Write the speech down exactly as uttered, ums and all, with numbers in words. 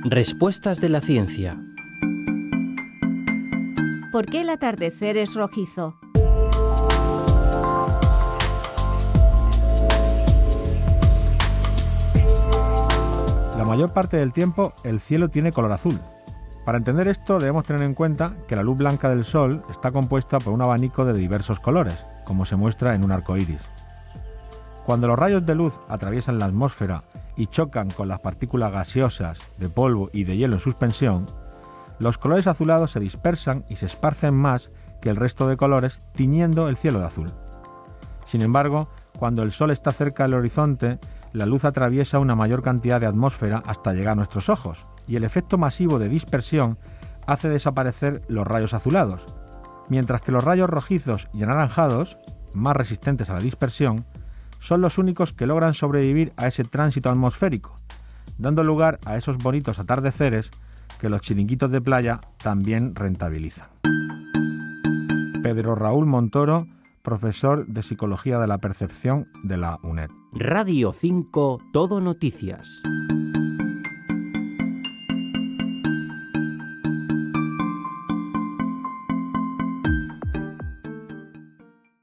Respuestas de la ciencia. ¿Por qué el atardecer es rojizo? La mayor parte del tiempo el cielo tiene color azul. Para entender esto debemos tener en cuenta que la luz blanca del Sol está compuesta por un abanico de diversos colores, como se muestra en un arco iris. Cuando los rayos de luz atraviesan la atmósfera y chocan con las partículas gaseosas, de polvo y de hielo en suspensión, los colores azulados se dispersan y se esparcen más que el resto de colores, tiñendo el cielo de azul. Sin embargo, cuando el Sol está cerca del horizonte, la luz atraviesa una mayor cantidad de atmósfera hasta llegar a nuestros ojos, y el efecto masivo de dispersión hace desaparecer los rayos azulados, mientras que los rayos rojizos y anaranjados, más resistentes a la dispersión, son los únicos que logran sobrevivir a ese tránsito atmosférico, dando lugar a esos bonitos atardeceres que los chiringuitos de playa también rentabilizan. Pedro Raúl Montoro, profesor de Psicología de la Percepción de la UNED. Radio cinco, Todo Noticias.